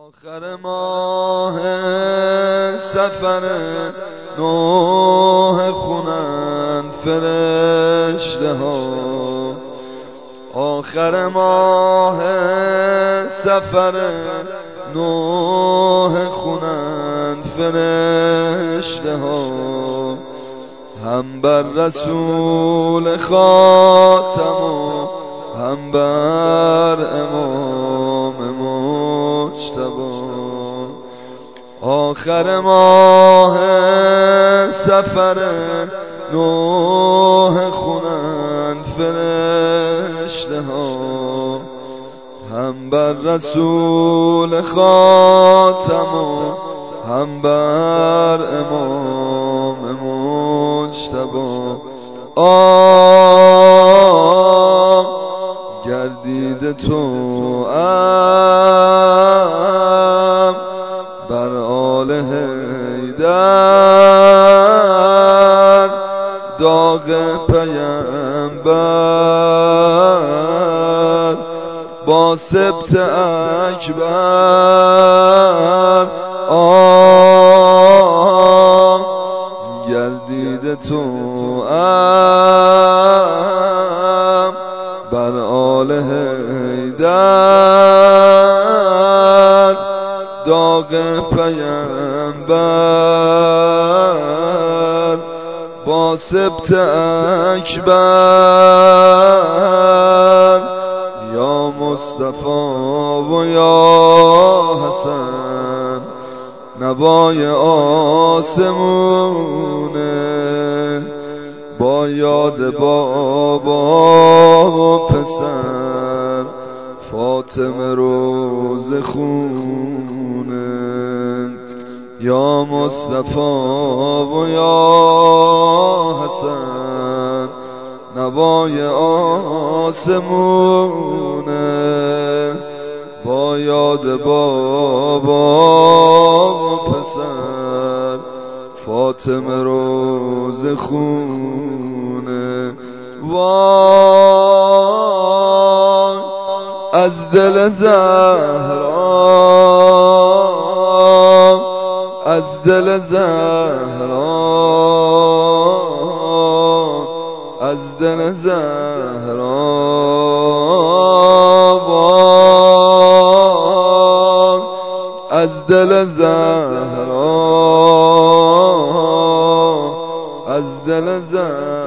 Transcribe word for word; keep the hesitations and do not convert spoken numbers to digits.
آخر ماه سفر نوح خونن فرشته ها. آخر ماه سفر نوح خونن فرشته ها. هم بر رسول خاتم و هم بر امام مجتبی. آخر ماه سفر نوح خونن فرشته ها. هم بر رسول خاتم و هم بر امام مجتبی. آه گردید تو ام بر آل حیدر، داغ پیمبر با سبط اکبر. آه گردید تو ام بر آل حیدر، داغ پیمبر با سبط اکبر. یا مصطفی و یا حسن، نوای آسمونه با یاد بابا و پسر فاطمه روز خونه. یا مصطفی و یا حسن، نوای آسمونه با یاد بابا و پسر فاطمه روز خونه. وای از دل زهرا، از دل زهرا، از دل زهرا. وای از دل زهرا، از دل زهرا.